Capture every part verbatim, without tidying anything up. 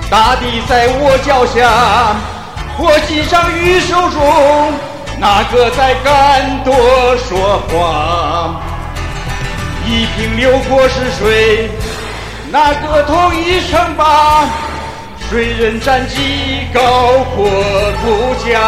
大地在我脚下，我系上玉手中，哪个在敢多说谎？一平流过是水，哪个统一称霸？谁人战绩高过国家？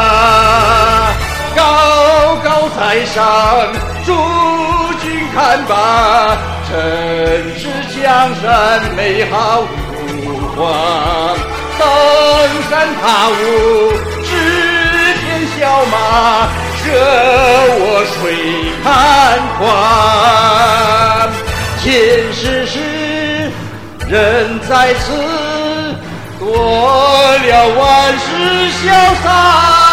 高高在上，诸君看吧，正是江山美好如画。登山踏雾，指天笑马，舍我谁看花？天时时，人在此，多了万事潇洒。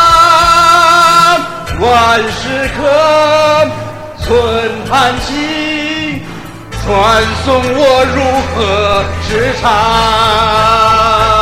万事可存叹息，传颂我如何是常。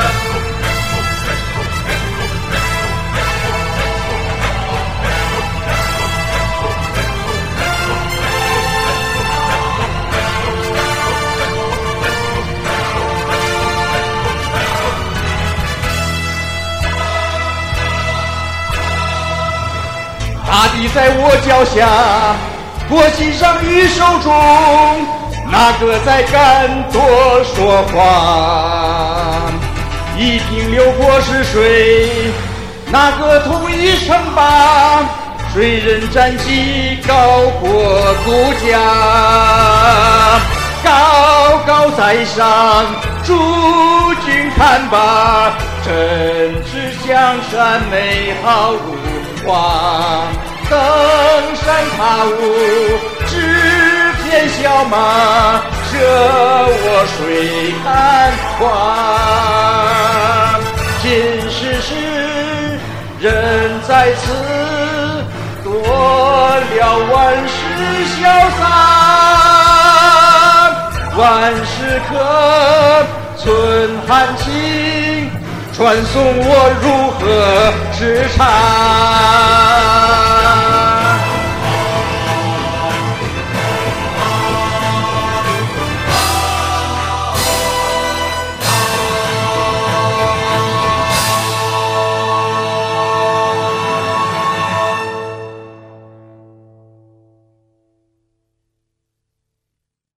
大地在我脚下，我系上玉手中，哪个在敢多说谎？一平流过是水，哪个统一称霸？谁人战绩高过国家？高高在上，诸君看吧，正是江山美好如画。登山踏雾，指天笑马，舍我谁看花？今世事，人在此，多了万事潇洒。万事可存含情，传颂我如何是常。